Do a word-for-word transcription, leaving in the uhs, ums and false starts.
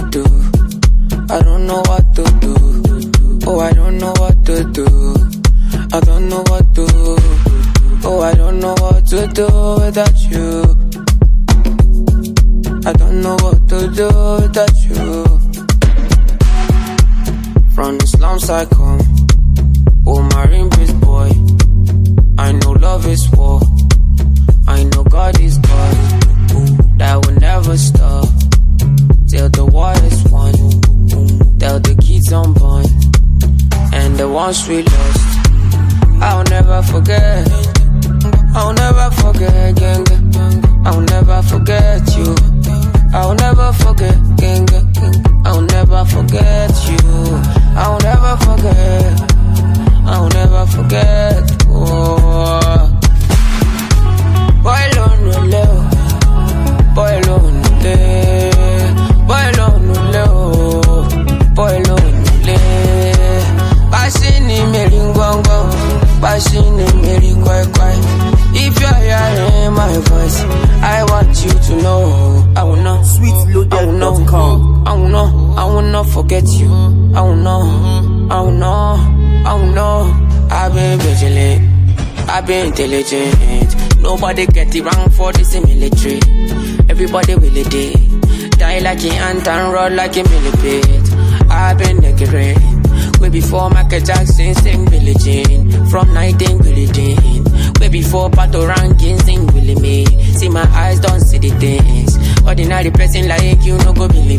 to do. I don't know what to do. Oh, I don't know what to do. I don't know what to do. Oh, I don't know what to do without you. I don't know what to do without you. From the slums I come, oh Marine Bridge boy. I know love is war. I know God is God. That will never stop till the war is won. Till the kids unborn and the ones we lost. I'll never forget. I'll never forget, gang. I'll never forget you. I'll never forget, gang. I'll never forget you. I'll never forget. I'll never forget. Oh. Boy, alone, no leo. Boy, alone, no leo. Boy, alone, no leo. Boy, alone, no leo. Passini, meringwango. Passini, meringwai. If you're hearing my voice, I want you to know. I will not sweet loaded I will not come. I will not I will not forget you. I will not I will not I will not. I've been vigilant, I've been intelligent. Nobody get it wrong for this military. Everybody will it die like an ant and run like a millipede. I've been negligent. Way before Michael Jackson sing Billie Jean. From nineteen Billie Jean. Way before Pato Rankin sing Willie Me. See my eyes don't see the things. Ordinary person like you no go believe.